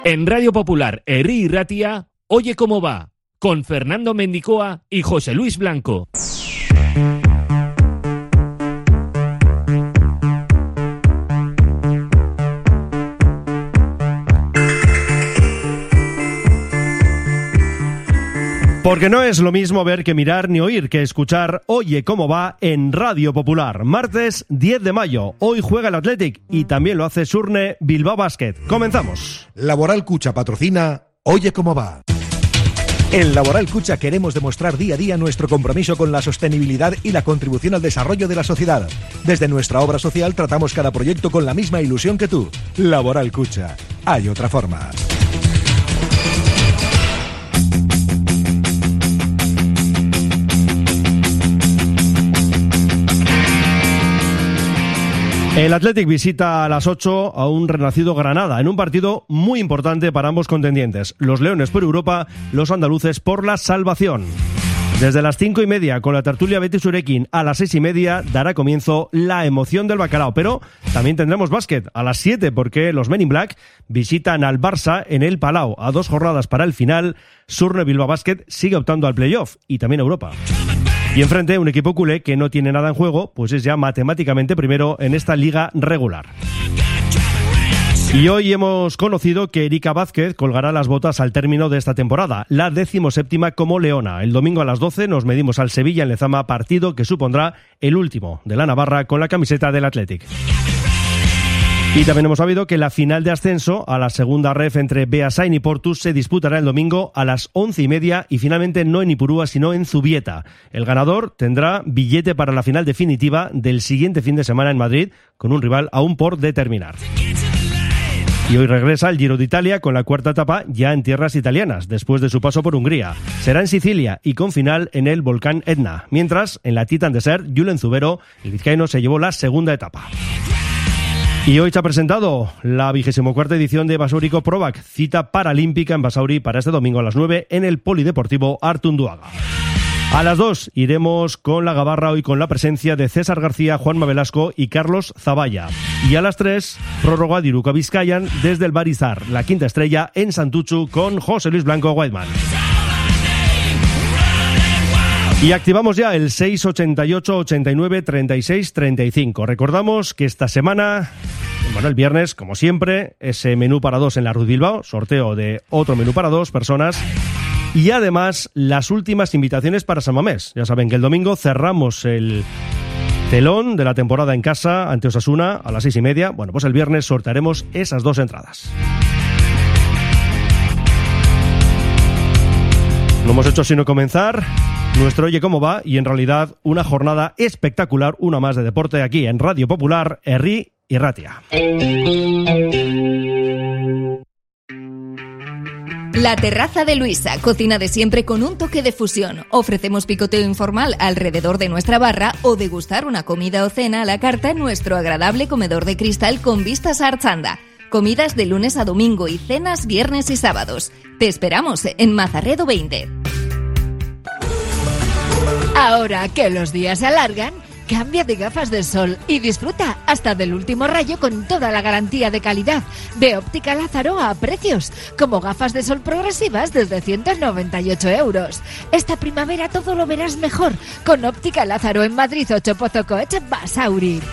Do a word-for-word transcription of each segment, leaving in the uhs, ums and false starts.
En Radio Popular, Herri y Ratia, Oye Cómo Va, con Fernando Mendicoa y José Luis Blanco. Porque no es lo mismo ver que mirar ni oír que escuchar Oye Cómo Va en Radio Popular. Martes diez de mayo. Hoy juega el Athletic y también lo hace Surne Bilbao Basket. Comenzamos. Laboral Cucha patrocina Oye Cómo Va. En Laboral Cucha queremos demostrar día a día nuestro compromiso con la sostenibilidad y la contribución al desarrollo de la sociedad. Desde nuestra obra social tratamos cada proyecto con la misma ilusión que tú. Laboral Cucha. Hay otra forma. El Athletic visita a las ocho a un renacido Granada en un partido muy importante para ambos contendientes. Los leones por Europa, los andaluces por la salvación. Desde las cinco y media, con la tertulia Betis Urekin, a las seis y media dará comienzo la emoción del bacalao. Pero también tendremos básquet a las siete, porque los Men in Black visitan al Barça en el Palau. A dos jornadas para el final, Surne Bilbao Basket sigue optando al playoff y también a Europa. Y enfrente, un equipo culé que no tiene nada en juego, pues es ya matemáticamente primero en esta liga regular. Y hoy hemos conocido que Erika Vázquez colgará las botas al término de esta temporada, la decimoséptima como leona. El domingo a las doce nos medimos al Sevilla en Lezama, partido que supondrá el último de la Navarra con la camiseta del Athletic. Y también hemos sabido que la final de ascenso a la segunda ref entre Beasain y Portus se disputará el domingo a las once y media y finalmente no en Ipurúa sino en Zubieta. El ganador tendrá billete para la final definitiva del siguiente fin de semana en Madrid, con un rival aún por determinar. Y hoy regresa el Giro de Italia con la cuarta etapa ya en tierras italianas, después de su paso por Hungría. Será en Sicilia y con final en el volcán Etna. Mientras, en la Titan Desert, Julen Zubero, el vizcaíno, se llevó la segunda etapa. Y hoy se ha presentado la vigésima cuarta edición de Basauriko Probac, cita paralímpica en Basauri para este domingo a las nueve en el Polideportivo Artunduaga. A las dos iremos con la gabarra hoy con la presencia de César García, Juanma Velasco y Carlos Zavalla. Y a las tres, prórroga de Iruka Vizcayan desde el Barizar, la quinta estrella en Santuchu con José Luis Blanco Whiteman. Y activamos ya el seis ochenta y ocho, ochenta y nueve, treinta y seis, treinta y cinco. Recordamos que esta semana, bueno, el viernes, como siempre, ese menú para dos en la Rue Bilbao, sorteo de otro menú para dos personas. Y además, las últimas invitaciones para San Mamés. Ya saben que el domingo cerramos el telón de la temporada en casa ante Osasuna a las seis y media. Bueno, pues el viernes sortearemos esas dos entradas. No hemos hecho sino comenzar nuestro Oye Cómo Va y en realidad una jornada espectacular, una más de deporte aquí en Radio Popular, Herri y Ratia. La Terraza de Luisa, cocina de siempre con un toque de fusión. Ofrecemos picoteo informal alrededor de nuestra barra o degustar una comida o cena a la carta en nuestro agradable comedor de cristal con vistas a Archanda. Comidas de lunes a domingo y cenas viernes y sábados. Te esperamos en Mazarredo veinte. Ahora que los días se alargan, cambia de gafas de sol y disfruta hasta del último rayo con toda la garantía de calidad de Óptica Lázaro a precios como gafas de sol progresivas desde ciento noventa y ocho euros. Esta primavera todo lo verás mejor con Óptica Lázaro en Madrid, ocho Pozo Coech, Basauri.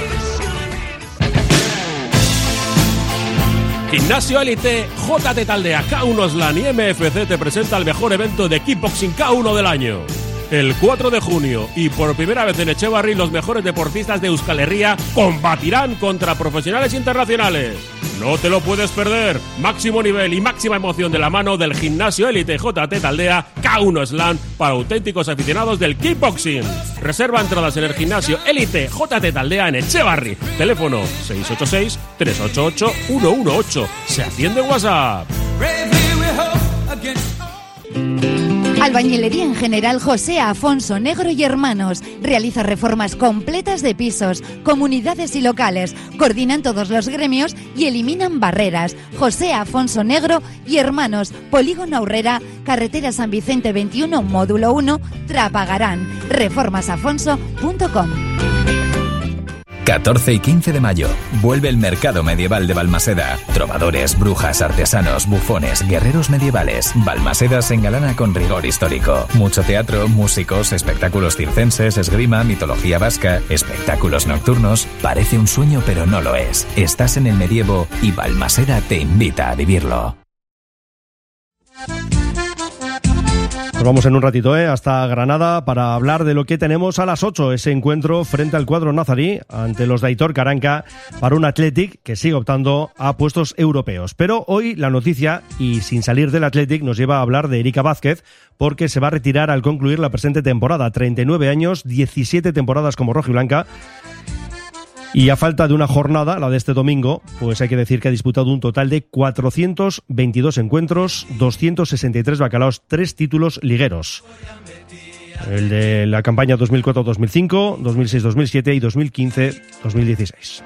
Gimnasio Elite, J T Taldea, K uno Slam y M F C te presenta el mejor evento de kickboxing K uno del año. El cuatro de junio y por primera vez en Echevarri, los mejores deportistas de Euskal Herria combatirán contra profesionales internacionales. No te lo puedes perder. Máximo nivel y máxima emoción de la mano del Gimnasio Elite J T Taldea K uno Slam para auténticos aficionados del kickboxing. Reserva entradas en el Gimnasio Elite J T Taldea en Echevarri. Teléfono seis ocho seis, tres ocho ocho, uno uno ocho. Se atiende en WhatsApp. Albañilería en general José Afonso Negro y Hermanos. Realiza reformas completas de pisos, comunidades y locales. Coordinan todos los gremios y eliminan barreras. José Afonso Negro y Hermanos. Polígono Aurrera, carretera San Vicente veintiuno, módulo uno, Trapagarán. reformas afonso punto com. catorce y quince de mayo. Vuelve el mercado medieval de Balmaseda. Trovadores, brujas, artesanos, bufones, guerreros medievales. Balmaseda se engalana con rigor histórico. Mucho teatro, músicos, espectáculos circenses, esgrima, mitología vasca, espectáculos nocturnos. Parece un sueño, pero no lo es. Estás en el medievo y Balmaseda te invita a vivirlo. Nos vamos en un ratito ¿eh? hasta Granada para hablar de lo que tenemos a las ocho, ese encuentro frente al cuadro nazarí ante los de Aitor Karanka para un Athletic que sigue optando a puestos europeos. Pero hoy la noticia, y sin salir del Athletic, nos lleva a hablar de Erika Vázquez, porque se va a retirar al concluir la presente temporada. treinta y nueve años, diecisiete temporadas como rojiblanca. Y a falta de una jornada, la de este domingo, pues hay que decir que ha disputado un total de cuatrocientos veintidós encuentros, doscientos sesenta y tres bacalaos, tres títulos ligueros. El de la campaña dos mil cuatro dos mil cinco, dos mil seis dos mil siete y dos mil quince dos mil dieciséis.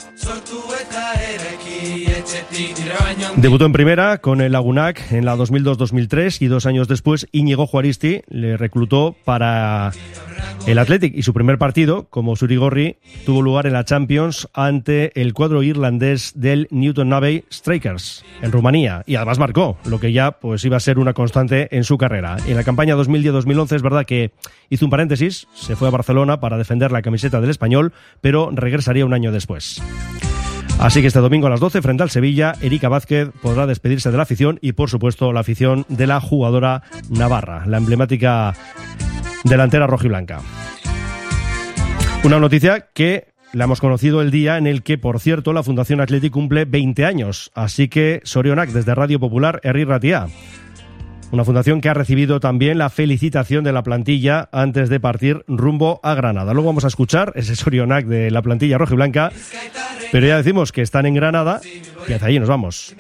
Debutó en primera con el Lagunac en la dos mil dos dos mil tres y dos años después Íñigo Juaristi le reclutó para el Athletic y su primer partido como Surigorri tuvo lugar en la Champions ante el cuadro irlandés del Newton Abbey Strikers en Rumanía y además marcó, lo que ya pues iba a ser una constante en su carrera. En la campaña dos mil diez dos mil once es verdad que hizo un paréntesis, se fue a Barcelona para defender la camiseta del Español, pero regresaría un año después. Así que este domingo a las doce, frente al Sevilla, Erika Vázquez podrá despedirse de la afición y, por supuesto, la afición de la jugadora navarra, la emblemática delantera rojiblanca. Una noticia que la hemos conocido el día en el que, por cierto, la Fundación Athletic cumple veinte años. Así que, Sorionak, desde Radio Popular, Herri Ratia. Una fundación que ha recibido también la felicitación de la plantilla antes de partir rumbo a Granada. Luego vamos a escuchar ese Sorionak de la plantilla rojiblanca, pero ya decimos que están en Granada y hacia allí nos vamos.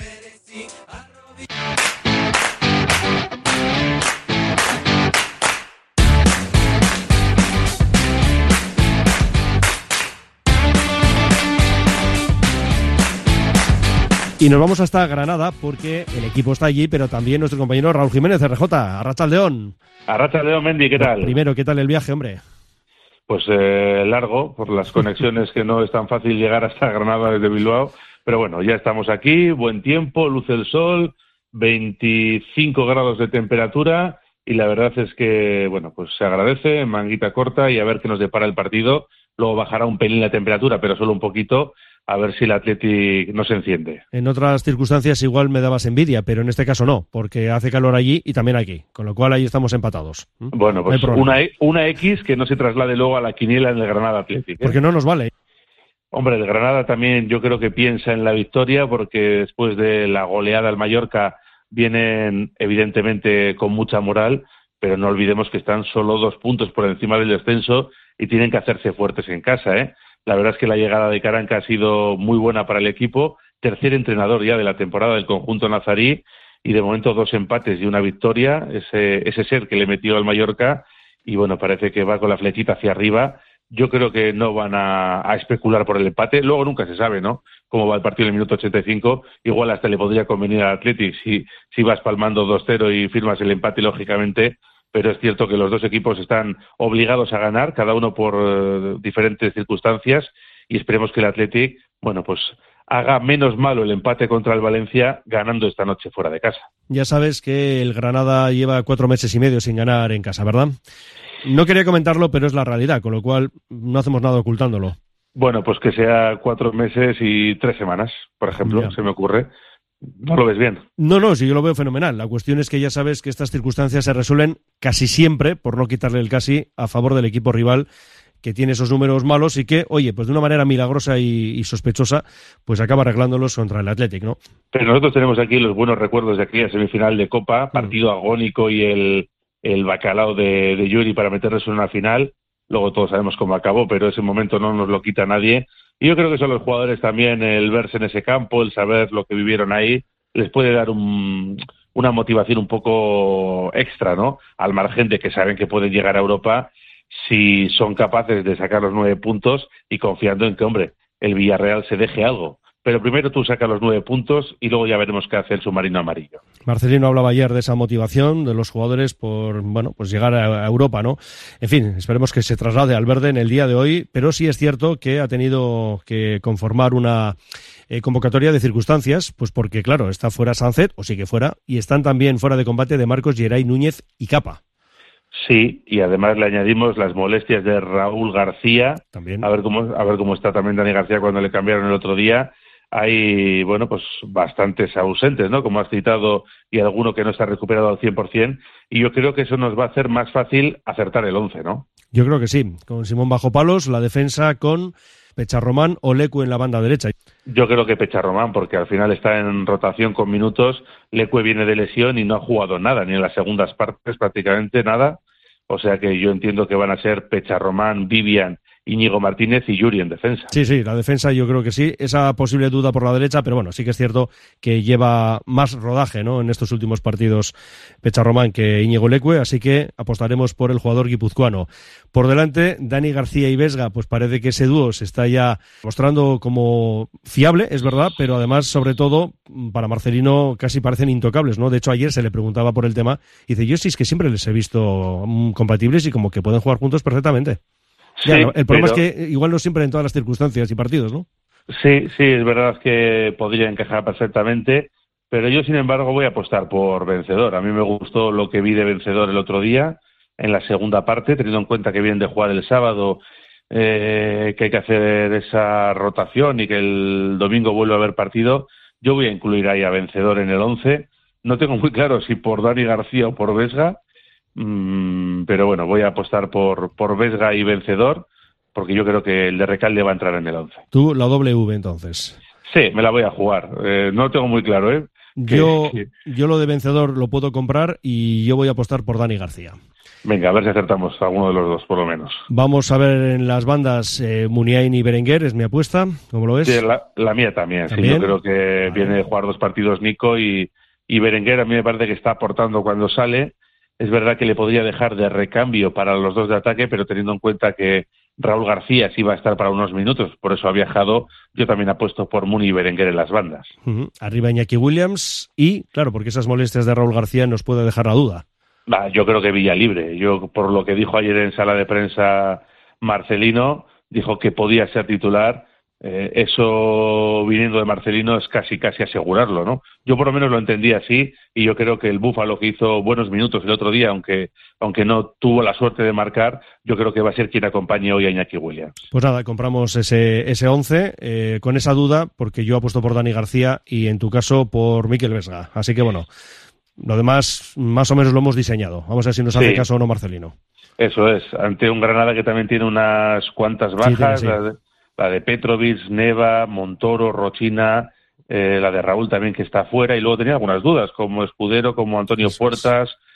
Y nos vamos hasta Granada porque el equipo está allí, pero también nuestro compañero Raúl Jiménez, R J, Arratsaldeon. Arratsaldeon, Mendy, ¿qué tal? Primero, ¿qué tal el viaje, hombre? Pues eh, largo, por las conexiones que no es tan fácil llegar hasta Granada desde Bilbao, pero bueno, ya estamos aquí, buen tiempo, luce el sol, veinticinco grados de temperatura y la verdad es que, bueno, pues se agradece, manguita corta y a ver qué nos depara el partido. Luego bajará un pelín la temperatura, pero solo un poquito, a ver si el Athletic no se enciende. En otras circunstancias igual me dabas envidia, pero en este caso no, porque hace calor allí y también aquí, con lo cual ahí estamos empatados. Bueno, pues no una, una X que no se traslade luego a la quiniela en el Granada Athletic, ¿eh? Porque no nos vale. Hombre, el Granada también yo creo que piensa en la victoria, porque después de la goleada al Mallorca vienen evidentemente con mucha moral, pero no olvidemos que están solo dos puntos por encima del descenso y tienen que hacerse fuertes en casa, ¿eh? La verdad es que la llegada de Karanka ha sido muy buena para el equipo, tercer entrenador ya de la temporada del conjunto nazarí y de momento dos empates y una victoria, ese, ese ser que le metió al Mallorca y bueno, parece que va con la flechita hacia arriba. Yo creo que no van a, a especular por el empate, luego nunca se sabe, ¿no?, cómo va el partido en el minuto ochenta y cinco, igual hasta le podría convenir al Athletic si, si vas palmando dos cero y firmas el empate, lógicamente. Pero es cierto que los dos equipos están obligados a ganar, cada uno por uh, diferentes circunstancias, y esperemos que el Athletic, bueno, pues haga menos malo el empate contra el Valencia ganando esta noche fuera de casa. Ya sabes que el Granada lleva cuatro meses y medio sin ganar en casa, ¿verdad? No quería comentarlo, pero es la realidad, con lo cual no hacemos nada ocultándolo. Bueno, pues que sea cuatro meses y tres semanas, por ejemplo, ya. Se me ocurre. ¿No lo ves bien? No, no, sí, yo lo veo fenomenal. La cuestión es que ya sabes que estas circunstancias se resuelven casi siempre, por no quitarle el casi, a favor del equipo rival que tiene esos números malos y que, oye, pues de una manera milagrosa y, y sospechosa, pues acaba arreglándolos contra el Athletic, ¿no? Pero nosotros tenemos aquí los buenos recuerdos de aquella semifinal de Copa, partido mm. agónico y el, el bacalao de, de Yuri para meternos en una final. Luego todos sabemos cómo acabó, pero ese momento no nos lo quita nadie. Y yo creo que son los jugadores también, el verse en ese campo, el saber lo que vivieron ahí, les puede dar un, una motivación un poco extra, ¿no? Al margen de que saben que pueden llegar a Europa si son capaces de sacar los nueve puntos y confiando en que, hombre, el Villarreal se deje algo. pero primero tú sacas los nueve puntos y luego ya veremos qué hace el submarino amarillo. Marcelino hablaba ayer de esa motivación de los jugadores por, bueno, pues llegar a Europa, ¿no? En fin, esperemos que se traslade al verde en el día de hoy, pero sí es cierto que ha tenido que conformar una eh, convocatoria de circunstancias, pues porque, claro, está fuera Sánchez, o sigue fuera, y están también fuera de combate de Marcos, Geray, Núñez y Capa. Sí, y además le añadimos las molestias de Raúl García. También. A ver cómo, a ver cómo está también Dani García cuando le cambiaron el otro día. Hay, bueno, pues bastantes ausentes, ¿no? Como has citado, y alguno que no está recuperado al cien por ciento, y yo creo que eso nos va a hacer más fácil acertar el once, ¿no? Yo creo que sí, con Simón bajo palos, la defensa con Pecharromán o Lecu en la banda derecha. Yo creo que Pecharromán, porque al final está en rotación con minutos, Lecu viene de lesión y no ha jugado nada, ni en las segundas partes prácticamente nada, o sea que yo entiendo que van a ser Pecharromán, Vivian, Íñigo Martínez y Yuri en defensa. Sí, sí, la defensa yo creo que sí. Esa posible duda por la derecha, pero bueno, sí que es cierto que lleva más rodaje, ¿no?, en estos últimos partidos Pecharromán que Íñigo Leque, así que apostaremos por el jugador guipuzcoano. Por delante, Dani García y Vesga, pues parece que ese dúo se está ya mostrando como fiable, es verdad, pero además, sobre todo, para Marcelino casi parecen intocables, ¿no? De hecho, ayer se le preguntaba por el tema y dice, yo sí es que siempre les he visto um, compatibles y como que pueden jugar juntos perfectamente. Sí, ya, el problema pero... es que igual no siempre en todas las circunstancias y partidos, ¿no? Sí, sí, es verdad que podría encajar perfectamente, pero yo, sin embargo, voy a apostar por Vencedor. A mí me gustó lo que vi de Vencedor el otro día, en la segunda parte, teniendo en cuenta que vienen de jugar el sábado, eh, que hay que hacer esa rotación y que el domingo vuelve a haber partido. Yo voy a incluir ahí a Vencedor en el once. No tengo muy claro si por Dani García o por Vesga, Mm, pero bueno, voy a apostar por, por Vesga y Vencedor, porque yo creo que el de Recalde va a entrar en el once. Tú, la doble V, entonces. Sí, me la voy a jugar. Eh, no tengo muy claro, ¿eh? Yo, que... yo lo de Vencedor lo puedo comprar y yo voy a apostar por Dani García. Venga, a ver si acertamos a alguno de los dos, por lo menos. Vamos a ver en las bandas eh, Muniain y Berenguer, es mi apuesta. ¿Cómo lo ves? Sí, la, la mía también. ¿También? Sí, yo creo que vale. Viene de jugar dos partidos Nico y, y Berenguer a mí me parece que está aportando cuando sale. Es verdad que le podría dejar de recambio para los dos de ataque, pero teniendo en cuenta que Raúl García sí va a estar para unos minutos, por eso ha viajado, yo también apuesto por Muni y Berenguer en las bandas. Uh-huh. Arriba Iñaki Williams y, claro, porque esas molestias de Raúl García nos puede dejar la duda. Bah, yo creo que Villalibre. Yo, por lo que dijo ayer en sala de prensa Marcelino, dijo que podía ser titular. Eh, eso, viniendo de Marcelino, es casi casi asegurarlo, ¿no? Yo por lo menos lo entendí así, y yo creo que el Búfalo, que hizo buenos minutos el otro día, aunque aunque no tuvo la suerte de marcar, yo creo que va a ser quien acompañe hoy a Iñaki Williams. Pues nada, compramos ese ese once, eh, con esa duda, porque yo apuesto por Dani García y en tu caso por Mikel Vesga. Así que bueno, lo demás más o menos lo hemos diseñado. Vamos a ver si nos hace Sí. caso o no Marcelino. Eso es, ante un Granada que también tiene unas cuantas bajas, Sí, sí, sí. La, de, la de Petrovic, Neva, Montoro, Rochina, eh, la de Raúl también, que está fuera, y luego tenía algunas dudas, como Escudero, como Antonio Eso Puertas, es.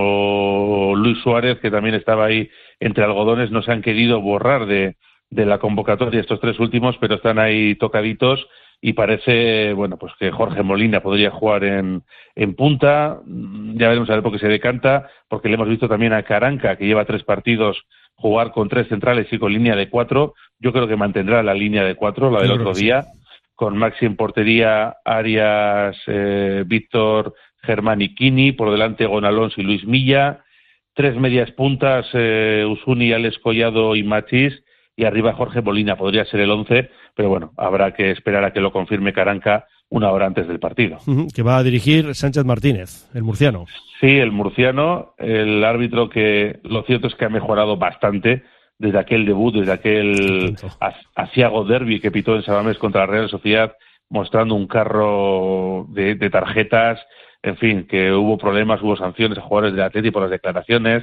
como Luis Suárez, que también estaba ahí entre algodones. No se han querido borrar de, de la convocatoria estos tres últimos, pero están ahí tocaditos, y parece, bueno, pues que Jorge Molina podría jugar en, en punta. Ya veremos a ver por qué se decanta, porque le hemos visto también a Caranca, que lleva tres partidos, jugar con tres centrales y con línea de cuatro. Yo creo que mantendrá la línea de cuatro, la del Yo creo otro que sí. día, con Maxi en portería, Arias, eh, Víctor, Germán y Kini, por delante Gon Alonso y Luis Milla, tres medias puntas, eh, Usuni, Alex Collado y Machís, y arriba Jorge Molina. Podría ser el once, pero bueno, habrá que esperar a que lo confirme Caranca una hora antes del partido. Uh-huh. Que va a dirigir Sánchez Martínez, el murciano. Sí, el murciano, el árbitro que lo cierto es que ha mejorado bastante desde aquel debut, desde aquel aciago derbi que pitó en Samamés contra la Real Sociedad, mostrando un carro de, de tarjetas, en fin, que hubo problemas, hubo sanciones a jugadores del Atleti por las declaraciones.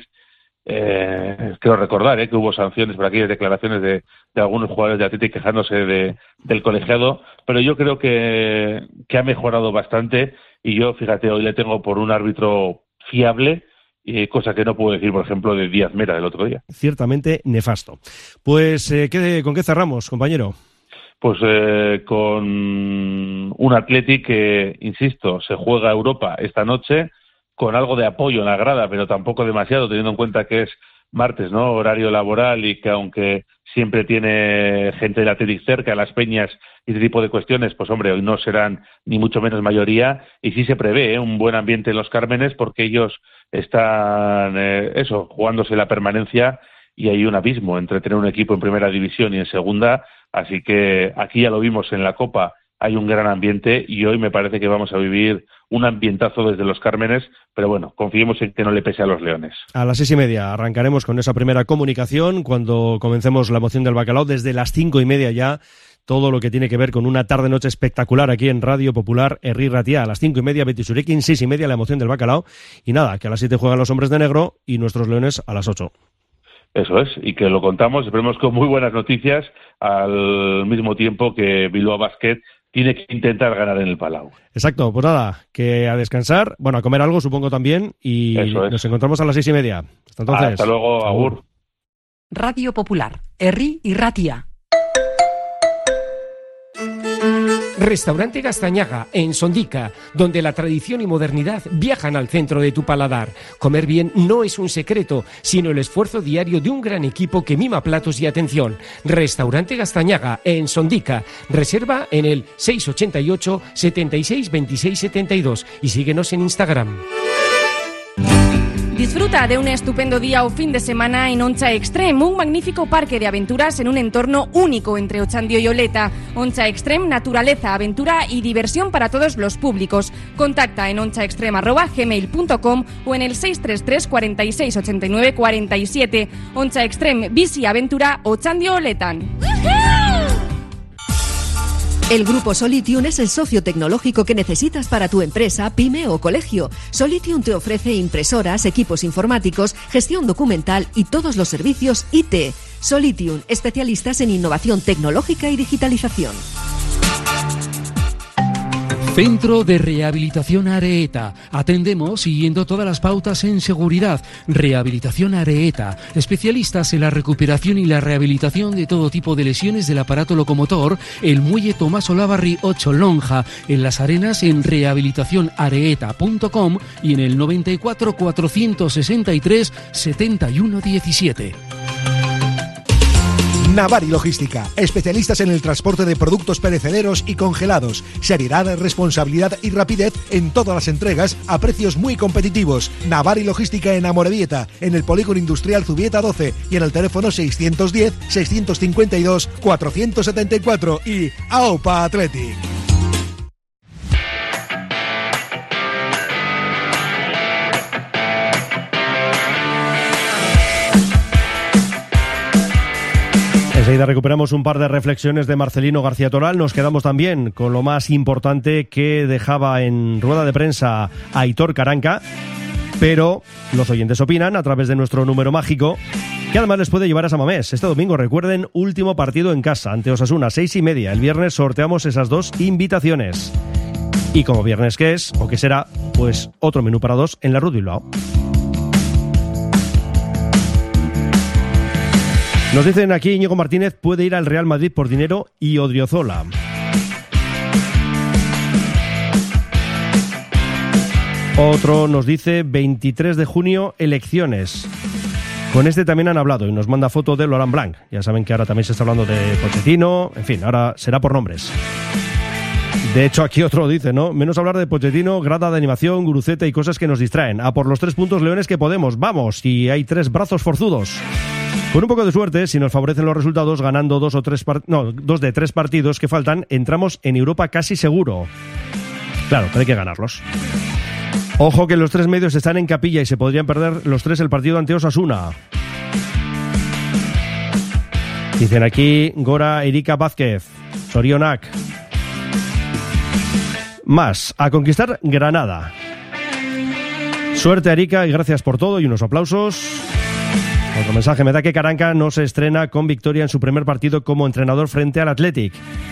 Eh, quiero recordar eh, que hubo sanciones por aquellas declaraciones de, de algunos jugadores de Atleti quejándose de, del colegiado, pero yo creo que, que ha mejorado bastante, y yo, fíjate, hoy le tengo por un árbitro fiable, eh, cosa que no puedo decir, por ejemplo, de Díaz Mera del otro día. Ciertamente nefasto. Pues, eh, ¿qué, ¿con qué cerramos, compañero? Pues eh, con un Atleti que, insisto, se juega a Europa esta noche, con algo de apoyo en la grada, pero tampoco demasiado, teniendo en cuenta que es martes, ¿no? Horario laboral, y que aunque siempre tiene gente del Athletic cerca, las peñas y ese tipo de cuestiones, pues hombre, hoy no serán ni mucho menos mayoría, y sí se prevé ¿eh? un buen ambiente en los Cármenes, porque ellos están, eh, eso, jugándose la permanencia, y hay un abismo entre tener un equipo en primera división y en segunda, así que aquí ya lo vimos en la Copa, hay un gran ambiente, y hoy me parece que vamos a vivir un ambientazo desde los Cármenes, pero bueno, confiemos en que no le pese a los Leones. A las seis y media arrancaremos con esa primera comunicación, cuando comencemos la emoción del bacalao, desde las cinco y media ya, todo lo que tiene que ver con una tarde-noche espectacular aquí en Radio Popular Herri Ratia. A las cinco y media, Betis Urekin, seis y media, la emoción del bacalao, y nada, que a las siete juegan los hombres de negro y nuestros Leones a las ocho. Eso es, y que lo contamos, esperemos con muy buenas noticias, al mismo tiempo que Bilbao Basket tiene que intentar ganar en el Palau. Exacto, pues nada, que a descansar, bueno, a comer algo supongo también, y nos encontramos a las seis y media. Hasta entonces. Hasta luego, agur. Radio Popular, Herri y Ratia. Restaurante Gastañaga, en Sondica, donde la tradición y modernidad viajan al centro de tu paladar. Comer bien no es un secreto, sino el esfuerzo diario de un gran equipo que mima platos y atención. Restaurante Gastañaga, en Sondica. Reserva en el seis ochenta y ocho, setenta y seis, veintiséis, setenta y dos y síguenos en Instagram. Disfruta de un estupendo día o fin de semana en Oncha Extreme, un magnífico parque de aventuras en un entorno único entre Ochandio y Oleta. Oncha Extreme, naturaleza, aventura y diversión para todos los públicos. Contacta en onchaextreme arroba gmail punto com o en el seis tres tres, cuarenta y seis, ochenta y nueve, cuarenta y siete. Oncha Extreme, bici, aventura, Ochandio, Oletan. El Grupo Solitium es el socio tecnológico que necesitas para tu empresa, pyme o colegio. Solitium te ofrece impresoras, equipos informáticos, gestión documental y todos los servicios I T. Solitium, especialistas en innovación tecnológica y digitalización. Centro de Rehabilitación Areeta. Atendemos siguiendo todas las pautas en seguridad. Rehabilitación Areeta. Especialistas en la recuperación y la rehabilitación de todo tipo de lesiones del aparato locomotor. El muelle Tomás Olavarri ocho Lonja. En Las Arenas en rehabilitación areeta punto com y en el noventa y cuatro, cuatrocientos sesenta y tres, setenta y uno diecisiete. Navari Logística, especialistas en el transporte de productos perecederos y congelados. Seriedad, responsabilidad y rapidez en todas las entregas a precios muy competitivos. Navari Logística en Amorebieta, en el Polígono Industrial Zubieta doce y en el teléfono seiscientos diez, seiscientos cincuenta y dos, cuatrocientos setenta y cuatro y AOPA Athletic. Enseguida recuperamos un par de reflexiones de Marcelino García Toral. Nos quedamos también con lo más importante que dejaba en rueda de prensa Aitor Karanka, pero los oyentes opinan a través de nuestro número mágico, que además les puede llevar a San Mamés. Este domingo, recuerden, último partido en casa ante Osasuna, seis y media. El viernes sorteamos esas dos invitaciones. Y como viernes que es, o que será, pues otro menú para dos en la Ruta Bilbao. Nos dicen aquí, Íñigo Martínez puede ir al Real Madrid por dinero y Odriozola. Otro nos dice veintitrés de junio, elecciones. Con este también han hablado y nos manda foto de Laurent Blanc. Ya saben que ahora también se está hablando de Pochettino. En fin, ahora será por nombres. De hecho, aquí otro dice, ¿no? Menos hablar de Pochettino, grada de animación, Guruceta y cosas que nos distraen. A por los tres puntos leones que podemos. ¡Vamos! Y hay tres brazos forzudos. Con un poco de suerte, si nos favorecen los resultados, ganando dos o tres part- no, dos de tres partidos que faltan, entramos en Europa casi seguro. Claro, pero hay que ganarlos. Ojo que los tres medios están en capilla y se podrían perder los tres el partido ante Osasuna. Dicen aquí Gora Erika Vázquez, Sorionak. Más, a conquistar Granada. Suerte, Erika, y gracias por todo y unos aplausos. Otro mensaje me da que Karanka no se estrena con victoria en su primer partido como entrenador frente al Athletic.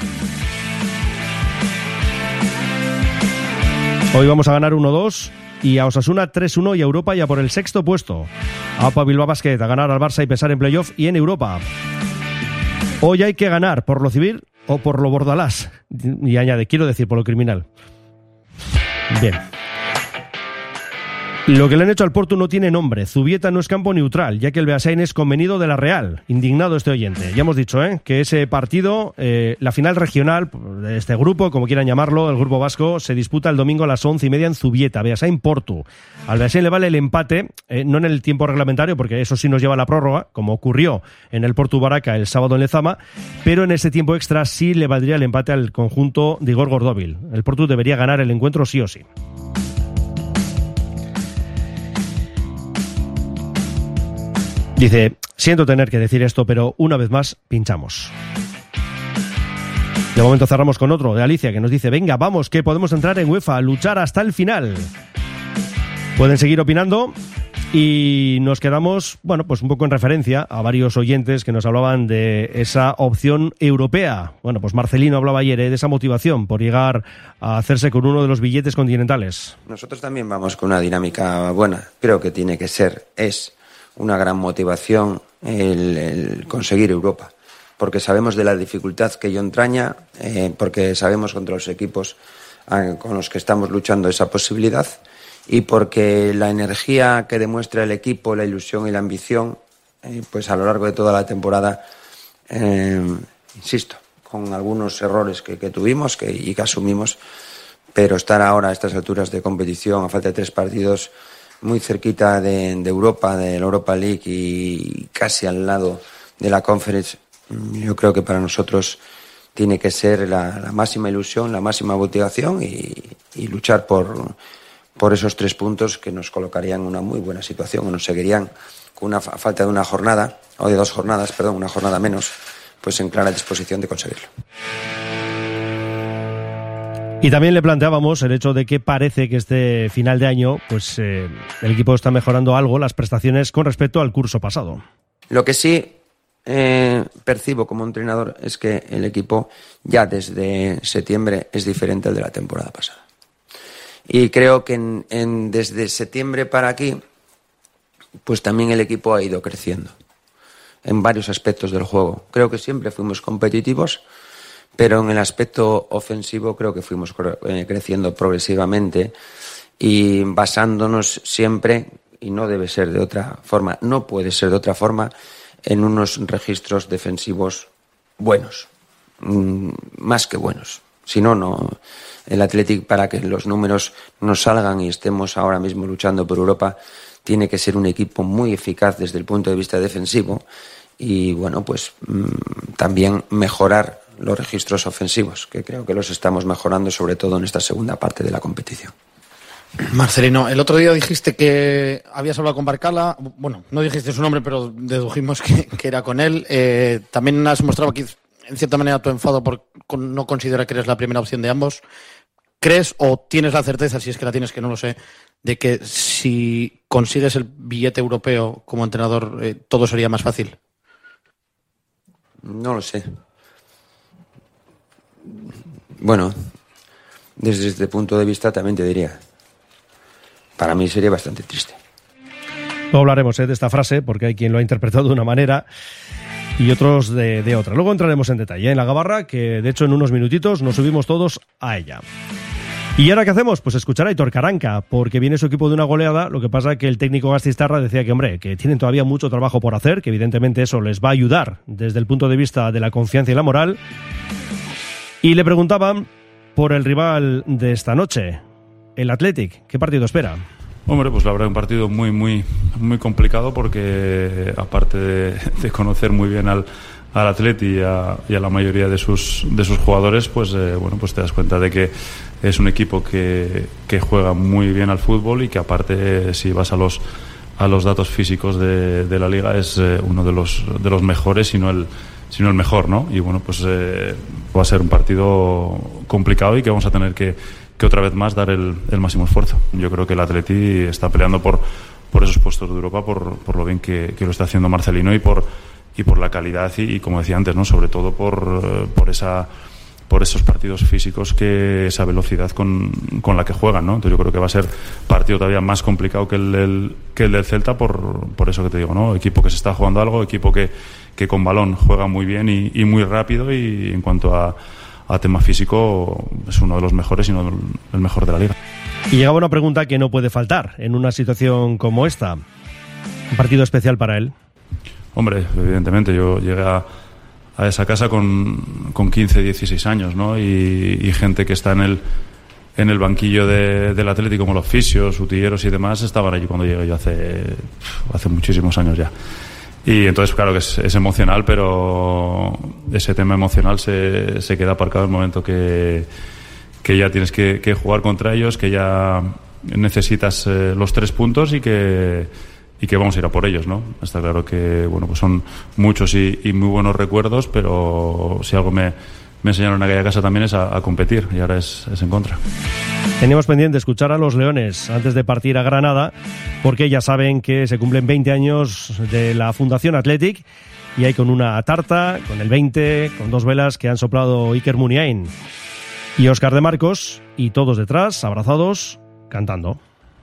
Hoy vamos a ganar uno dos y a Osasuna tres uno y a Europa ya por el sexto puesto. A APA Bilbao Basket a ganar al Barça y pesar en playoff y en Europa. Hoy hay que ganar por lo civil o por lo bordalás. Y añade, quiero decir, por lo criminal. Bien. Lo que le han hecho al Porto no tiene nombre. Zubieta no es campo neutral, ya que el Beasain es convenido de la Real. Indignado este oyente. Ya hemos dicho ¿eh? que ese partido, eh, la final regional de este grupo, como quieran llamarlo, el grupo vasco, se disputa el domingo a las once y media en Zubieta, Beasain Porto. Al Beasain le vale el empate, eh, no en el tiempo reglamentario, porque eso sí nos lleva a la prórroga, como ocurrió en el Porto Baraca el sábado en Lezama, pero en ese tiempo extra sí le valdría el empate al conjunto de Igor Gordóbil. El Porto debería ganar el encuentro sí o sí. Dice, siento tener que decir esto, pero una vez más pinchamos. De momento cerramos con otro, de Alicia, que nos dice, venga, vamos, que podemos entrar en UEFA, a luchar hasta el final. Pueden seguir opinando y nos quedamos, bueno, pues un poco en referencia a varios oyentes que nos hablaban de esa opción europea. Bueno, pues Marcelino hablaba ayer ¿eh? de esa motivación por llegar a hacerse con uno de los billetes continentales. Nosotros también vamos con una dinámica buena, creo que tiene que ser, es... una gran motivación el, el conseguir Europa, porque sabemos de la dificultad que ello entraña, eh, porque sabemos contra los equipos eh, con los que estamos luchando esa posibilidad y porque la energía que demuestra el equipo, la ilusión y la ambición, eh, pues a lo largo de toda la temporada, eh, insisto, con algunos errores que, que tuvimos que, y que asumimos, pero estar ahora a estas alturas de competición, a falta de tres partidos, muy cerquita de, de Europa, de la Europa League y casi al lado de la Conference, yo creo que para nosotros tiene que ser la, la máxima ilusión, la máxima motivación y, y luchar por, por esos tres puntos que nos colocarían en una muy buena situación, o nos seguirían con una fa- falta de una jornada, o de dos jornadas, perdón, una jornada menos, pues en clara disposición de conseguirlo. Y también le planteábamos el hecho de que parece que este final de año pues eh, el equipo está mejorando algo las prestaciones con respecto al curso pasado. Lo que sí eh, percibo como entrenador es que el equipo ya desde septiembre es diferente al de la temporada pasada. Y creo que en, en, desde septiembre para aquí pues también el equipo ha ido creciendo en varios aspectos del juego. Creo que siempre fuimos competitivos, pero en el aspecto ofensivo creo que fuimos eh, creciendo progresivamente y basándonos siempre, y no debe ser de otra forma, no puede ser de otra forma, en unos registros defensivos buenos, mm, más que buenos. Si no, no, el Athletic, para que los números nos salgan y estemos ahora mismo luchando por Europa, tiene que ser un equipo muy eficaz desde el punto de vista defensivo y, bueno, pues mmm, también mejorar los registros ofensivos, que creo que los estamos mejorando, sobre todo en esta segunda parte de la competición. Marcelino, el otro día dijiste que habías hablado con Barcala, bueno, no dijiste su nombre, pero dedujimos que, que era con él. Eh, también has mostrado aquí, en cierta manera, tu enfado por no considerar que eres la primera opción de ambos. ¿Crees o tienes la certeza, si es que la tienes, que no lo sé, de que si consigues el billete europeo como entrenador, eh, todo sería más fácil? No lo sé. Bueno, desde este punto de vista también te diría, para mí sería bastante triste. Luego hablaremos ¿eh? de esta frase, porque hay quien lo ha interpretado de una manera y otros de, de otra. Luego entraremos en detalle ¿eh? en la gabarra, que de hecho en unos minutitos nos subimos todos a ella. ¿Y ahora qué hacemos? Pues escuchar a Aitor Caranca, porque viene su equipo de una goleada. Lo que pasa es que el técnico Gastistarra decía que, hombre, que tienen todavía mucho trabajo por hacer, que evidentemente eso les va a ayudar desde el punto de vista de la confianza y la moral. Y le preguntaban por el rival de esta noche, el Athletic. ¿Qué partido espera? Hombre, pues la verdad un partido muy, muy, muy complicado porque aparte de, de conocer muy bien al, al Atleti y a, y a la mayoría de sus, de sus jugadores, pues eh, bueno, pues te das cuenta de que es un equipo que, que juega muy bien al fútbol y que aparte, si vas a los a los datos físicos de, de la liga, es eh, uno de los de los mejores, si no el sino el mejor, ¿no? Y bueno, pues eh, va a ser un partido complicado y que vamos a tener que, que otra vez más dar el, el máximo esfuerzo. Yo creo que el Atleti está peleando por, por esos puestos de Europa, por, por lo bien que, que lo está haciendo Marcelino y por, y por la calidad y, y, como decía antes, ¿no? Sobre todo por, por esa por esos partidos físicos, que esa velocidad con, con la que juegan, ¿no? Entonces yo creo que va a ser partido todavía más complicado que el del, que el del Celta, por, por eso que te digo, ¿no? Equipo que se está jugando algo, equipo que, que con balón juega muy bien y, y muy rápido, y en cuanto a, a tema físico es uno de los mejores, y no el mejor de la liga. Y llegaba una pregunta que no puede faltar en una situación como esta. Un partido especial para él. Hombre, evidentemente, yo llegué a, a esa casa con, con quince, dieciséis años, ¿no? Y, y gente que está en el en el banquillo de, del Atlético, como los fisios, utilleros y demás, estaban allí cuando llegué yo hace, hace muchísimos años ya. Y entonces, claro que es, es emocional, pero ese tema emocional se, se queda aparcado en el momento que, que ya tienes que, que jugar contra ellos, que ya necesitas eh, los tres puntos y que, y que vamos a ir a por ellos, ¿no? Está claro que, bueno, pues son muchos y, y muy buenos recuerdos, pero si algo me, me enseñaron en aquella casa también es a, a competir, y ahora es, es en contra. Teníamos pendiente escuchar a los Leones antes de partir a Granada, porque ya saben que se cumplen veinte años de la Fundación Athletic, y hay con una tarta, con el veinte, con dos velas que han soplado Iker Muniain y Óscar de Marcos, y todos detrás, abrazados, cantando.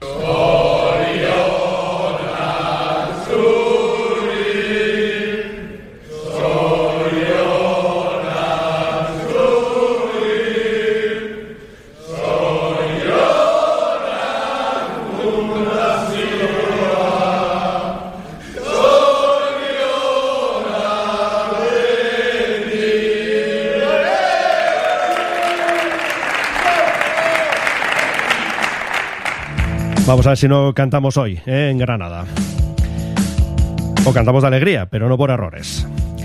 Vamos a ver si no cantamos hoy, ¿eh? En Granada. O cantamos de alegría, pero no por errores.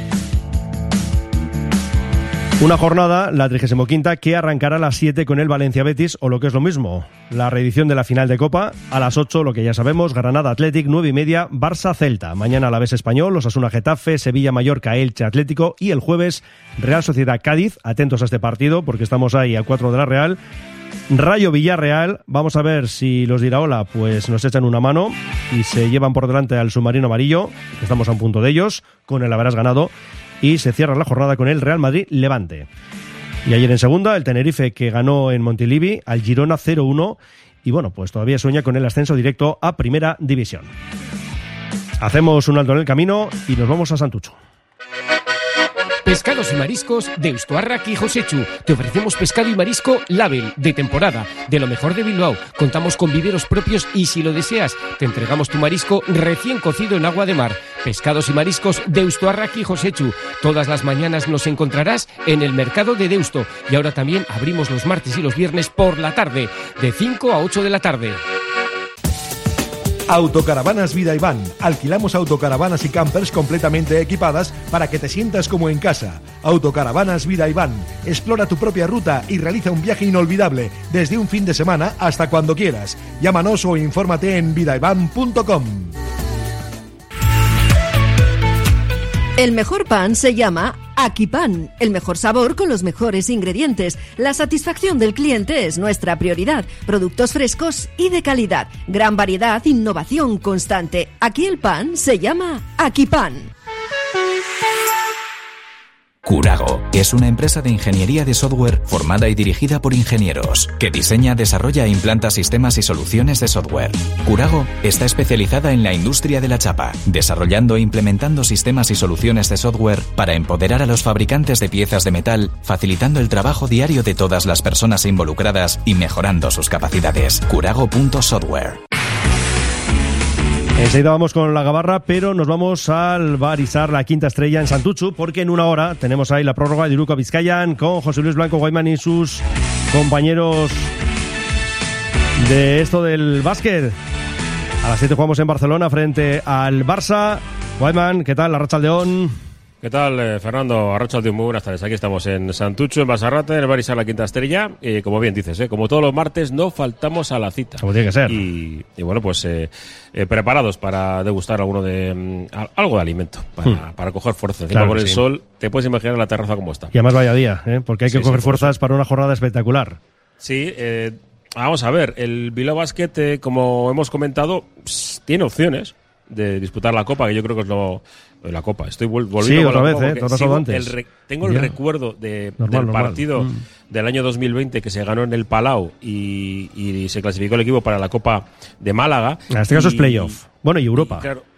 Una jornada, la trigésima quinta, que arrancará a las siete con el Valencia Betis, o lo que es lo mismo, la reedición de la final de Copa. A las ocho, lo que ya sabemos, Granada Athletic, nueve y media, Barça Celta. Mañana Alavés Español, Osasuna Getafe, Sevilla Mallorca, Elche Atlético, y el jueves Real Sociedad Cádiz. Atentos a este partido, porque estamos ahí a cuatro de la Real. Rayo Villarreal, vamos a ver si los de Iraola pues nos echan una mano y se llevan por delante al submarino amarillo, que estamos a un punto de ellos, con el haberás ganado, y se cierra la jornada con el Real Madrid Levante. Y ayer en segunda, el Tenerife, que ganó en Montilivi al Girona cero uno, y bueno, pues todavía sueña con el ascenso directo a Primera División. Hacemos un alto en el camino y nos vamos a Santucho. Pescados y mariscos de Ustuarrak y Josechu. Te ofrecemos pescado y marisco Label, de temporada, de lo mejor de Bilbao. Contamos con viveros propios y, si lo deseas, te entregamos tu marisco recién cocido en agua de mar. Pescados y mariscos de Ustuarrak y Josechu. Todas las mañanas nos encontrarás en el mercado de Deusto. Y ahora también abrimos los martes y los viernes por la tarde, de cinco a ocho de la tarde. Autocaravanas Vida y Van. Alquilamos autocaravanas y campers completamente equipadas para que te sientas como en casa. Autocaravanas Vida y Van. Explora tu propia ruta y realiza un viaje inolvidable desde un fin de semana hasta cuando quieras. Llámanos o infórmate en vidaivan punto com. El mejor pan se llama Akipan, el mejor sabor con los mejores ingredientes. La satisfacción del cliente es nuestra prioridad. Productos frescos y de calidad. Gran variedad, innovación constante. Aquí el pan se llama Akipan. Curago es una empresa de ingeniería de software formada y dirigida por ingenieros, que diseña, desarrolla e implanta sistemas y soluciones de software. Curago está especializada en la industria de la chapa, desarrollando e implementando sistemas y soluciones de software para empoderar a los fabricantes de piezas de metal, facilitando el trabajo diario de todas las personas involucradas y mejorando sus capacidades. Curago punto software. Enseguida vamos con la gabarra, pero nos vamos al Bar Isar, la quinta estrella en Santuchu, porque en una hora tenemos ahí la prórroga de Iruko Vizcayan con José Luis Blanco Guaymán y sus compañeros de esto del básquet. A las siete jugamos en Barcelona frente al Barça. Guaymán, ¿qué tal? Arratsaldeon. ¿Qué tal, eh, Fernando? Arratsaldeon, muy buenas tardes. Aquí estamos en Santucho, en Basarrate, en el Bar Isar, la quinta estrella. Y como bien dices, eh, como todos los martes, no faltamos a la cita. Como tiene que ser. Y, y bueno, pues eh, eh, preparados para degustar alguno de mm, algo de alimento, para, hmm. para coger fuerza. Encima Claro con el sí. sol, te puedes imaginar la terraza como está. Y además vaya día, ¿eh? Porque hay que Sí, coger sí, fuerzas para una jornada espectacular. Sí, eh, vamos a ver, el Bilbao Basket, eh, como hemos comentado, pss, tiene opciones de disputar la Copa, que yo creo que es lo... La Copa, estoy vol- volviendo Sí, con otra la vez, Copa ¿eh? porque Te has pasado sigo antes. el re- tengo el Ya. recuerdo de, Normal, del normal. partido Mm. del año dos mil veinte que se ganó en el Palau y, y se clasificó el equipo para la Copa de Málaga. En este caso y, es playoff. Bueno, y Europa. Y, claro,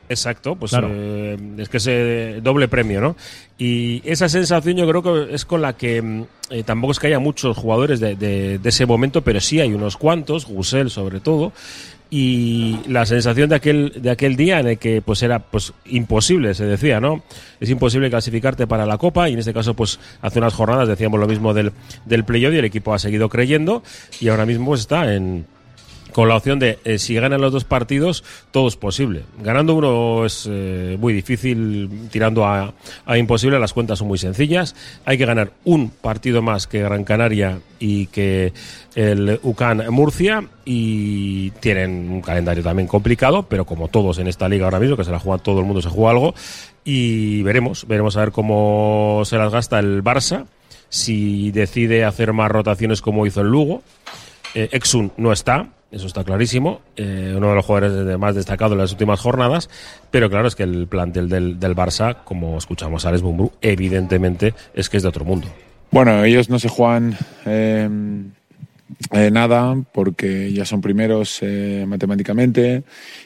Exacto, pues claro. eh, es que es eh, doble premio, ¿no? Y esa sensación yo creo que es con la que eh, tampoco es que haya muchos jugadores de, de, de ese momento, pero sí hay unos cuantos, Gusel sobre todo, y la sensación de aquel de aquel día en el que pues era pues imposible, se decía, ¿no? Es imposible clasificarte para la Copa, y en este caso pues hace unas jornadas decíamos lo mismo del, del playoff, y el equipo ha seguido creyendo, y ahora mismo pues está en con la opción de, eh, si ganan los dos partidos, todo es posible. Ganando uno es eh, muy difícil, tirando a, a imposible, las cuentas son muy sencillas. Hay que ganar un partido más que Gran Canaria y que el U C A N Murcia, y tienen un calendario también complicado, pero como todos en esta liga ahora mismo, que se la juega todo el mundo, se juega algo, y veremos, veremos a ver cómo se las gasta el Barça, si decide hacer más rotaciones como hizo el Lugo. Eh, Exum no está, eso está clarísimo, eh, uno de los jugadores más destacados en las últimas jornadas, pero claro, es que el plantel del, del Barça, como escuchamos a Alex Mumbrú, evidentemente es que es de otro mundo. Bueno, ellos no se juegan eh, eh, nada porque ya son primeros eh, matemáticamente,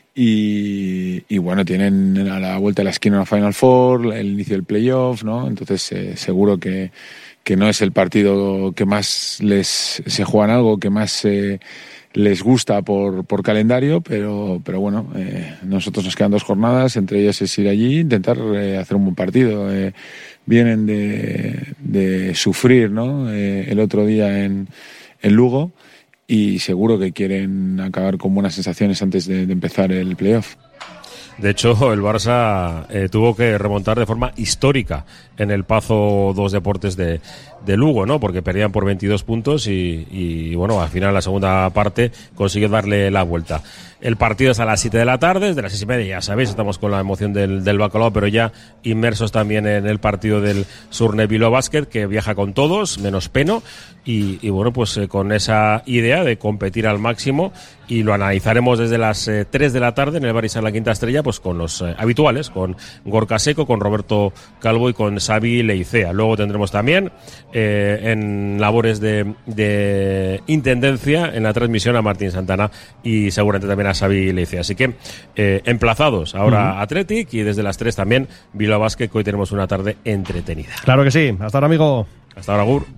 y, y bueno, tienen a la vuelta de la esquina una Final Four, el inicio del playoff, ¿no? Entonces eh, seguro que, que no es el partido que más les se juegan algo, que más eh, les gusta por, por calendario, pero, pero bueno, eh, nosotros nos quedan dos jornadas, entre ellas es ir allí e intentar eh, hacer un buen partido. Eh, vienen de, de sufrir, ¿no? Eh, el otro día en, en Lugo, y seguro que quieren acabar con buenas sensaciones antes de, de empezar el playoff. De hecho, el Barça eh, tuvo que remontar de forma histórica en el Pazo dos Deportes de, de Lugo, ¿no? Porque perdían por veintidós puntos y, y, bueno, al final la segunda parte consiguió darle la vuelta. El partido es a las siete de la tarde, desde las seis y media, ya sabéis, estamos con la emoción del, del bacalao, pero ya inmersos también en el partido del Surne Bilbao Basket, que viaja con todos, menos Peno, y, y bueno, pues eh, con esa idea de competir al máximo, y lo analizaremos desde las eh, tres de la tarde en el Barisal La Quinta Estrella, pues con los eh, habituales, con Gorka Seco, con Roberto Calvo y con Xavi Leicea. Luego tendremos también eh, en labores de, de intendencia en la transmisión a Martín Santana y seguramente también a Xavi Leicea. Así que eh, emplazados ahora uh-huh. Athletic, y desde las tres también Bilbao Basket, que hoy tenemos una tarde entretenida. Claro que sí. Hasta ahora, amigo. Hasta ahora, Gur.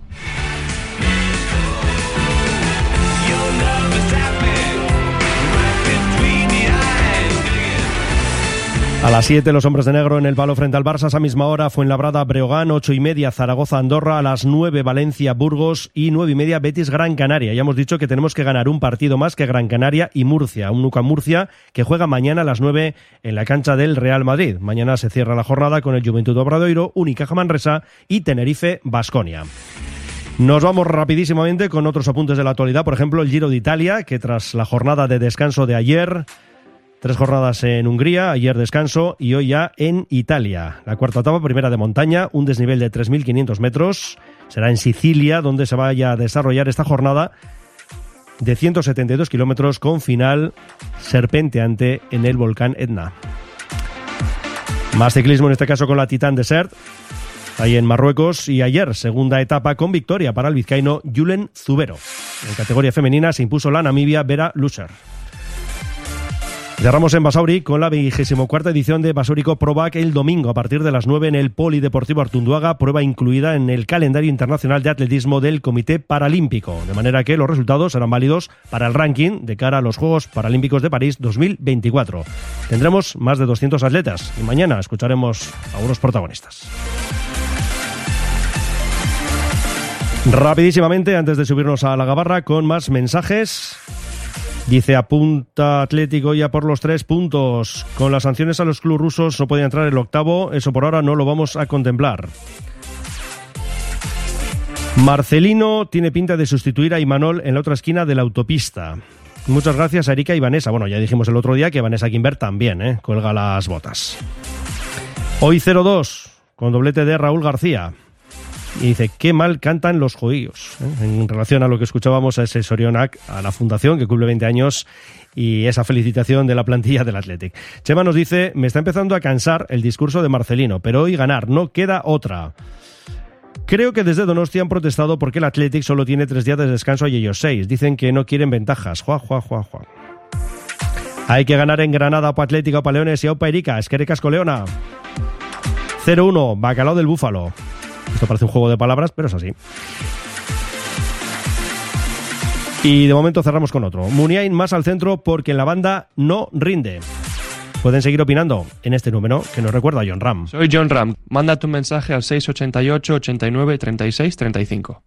A las siete, los hombres de negro en el palo frente al Barça. A esa misma hora, Fuenlabrada Breogán, ocho y media, Zaragoza Andorra. A las nueve, Valencia Burgos, y nueve y media, Betis Gran Canaria. Ya hemos dicho que tenemos que ganar un partido más que Gran Canaria y Murcia. Un U C A N Murcia que juega mañana a las nueve en la cancha del Real Madrid. Mañana se cierra la jornada con el Juventud Obradoiro, Unicaja Manresa y Tenerife Baskonia. Nos vamos rapidísimamente con otros apuntes de la actualidad. Por ejemplo, el Giro de Italia, que tras la jornada de descanso de ayer, tres jornadas en Hungría, ayer descanso y hoy ya en Italia. La cuarta etapa, primera de montaña, un desnivel de tres mil quinientos metros. Será en Sicilia donde se vaya a desarrollar esta jornada de ciento setenta y dos kilómetros con final serpenteante en el volcán Etna. Más ciclismo, en este caso con la Titan Desert, ahí en Marruecos, y ayer segunda etapa con victoria para el vizcaíno Julen Zubero. En categoría femenina se impuso la namibia Vera Lusher. Cerramos en Basauri con la vigésima cuarta edición de Basaurico Probac el domingo a partir de las nueve en el Polideportivo Artunduaga, prueba incluida en el calendario internacional de atletismo del Comité Paralímpico, de manera que los resultados serán válidos para el ranking de cara a los Juegos Paralímpicos de París dos mil veinticuatro. Tendremos más de doscientos atletas y mañana escucharemos a unos protagonistas. Rapidísimamente, antes de subirnos a la gabarra con más mensajes. Dice, apunta Atlético ya por los tres puntos. Con las sanciones a los clubes rusos no podía entrar el octavo. Eso por ahora no lo vamos a contemplar. Marcelino tiene pinta de sustituir a Imanol en la otra esquina de la autopista. Muchas gracias a Erika y Vanessa. Bueno, ya dijimos el otro día que Vanessa Guimbert también, ¿eh? Cuelga las botas. Hoy cero dos, con doblete de Raúl García. Y dice, qué mal cantan los joillos, ¿eh? En relación a lo que escuchábamos a ese Sorionac, a la fundación que cumple veinte años, y esa felicitación de la plantilla del Athletic. Chema nos dice, me está empezando a cansar el discurso de Marcelino, pero hoy ganar, no queda otra. Creo que desde Donostia han protestado porque el Athletic solo tiene tres días de descanso y ellos seis. Dicen que no quieren ventajas. Juá, juá, juá, juá. Hay que ganar en Granada, Opa Atlético, Opa Leones y Opa Erika. Esquerrik asko, Leona. cero uno, Bacalao del Búfalo. Esto parece un juego de palabras, pero es así. Y de momento cerramos con otro. Muniain más al centro porque en la banda no rinde. Pueden seguir opinando en este número que nos recuerda a John Ram. Soy John Ram. Manda tu mensaje al seis ochenta y ocho, ochenta y nueve, treinta y seis, treinta y cinco.